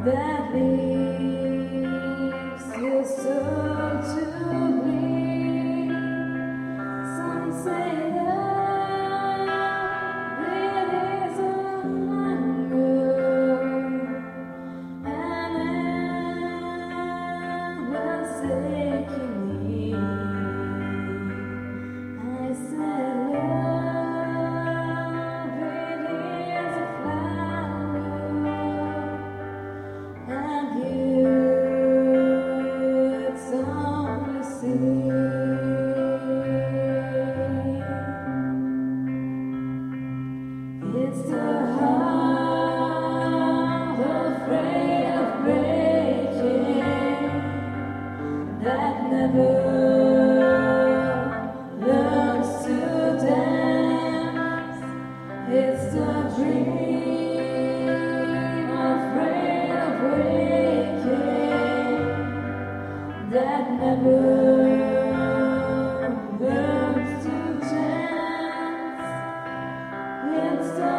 that leaves your soul to bleed. Some say love, it is a hunger, an endless aching need. I said love, it is a flower, and you, it's only seed. It's the heart afraid of breaking that never learns to dance. It's the dream afraid of waking that never learns to dance. It's the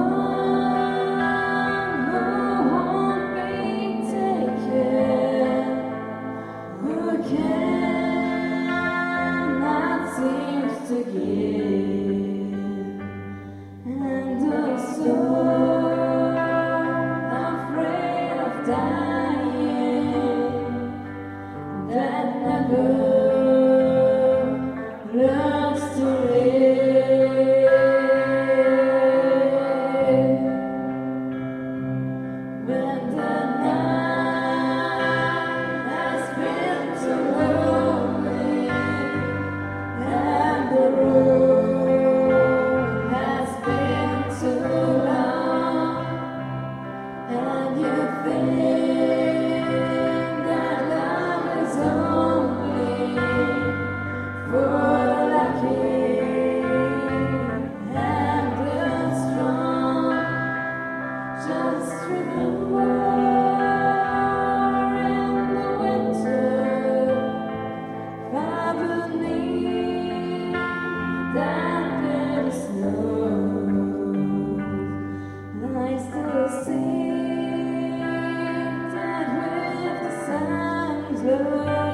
one who won't be taken, who cannot seem to give, and the soul afraid of dying that never learns to live. When the night has been too lonely and the road has been too long, and you think that love is only for the lucky and the strong, just remember in the winter, far beneath that bitter snow, lies the sea that with the sun's glow.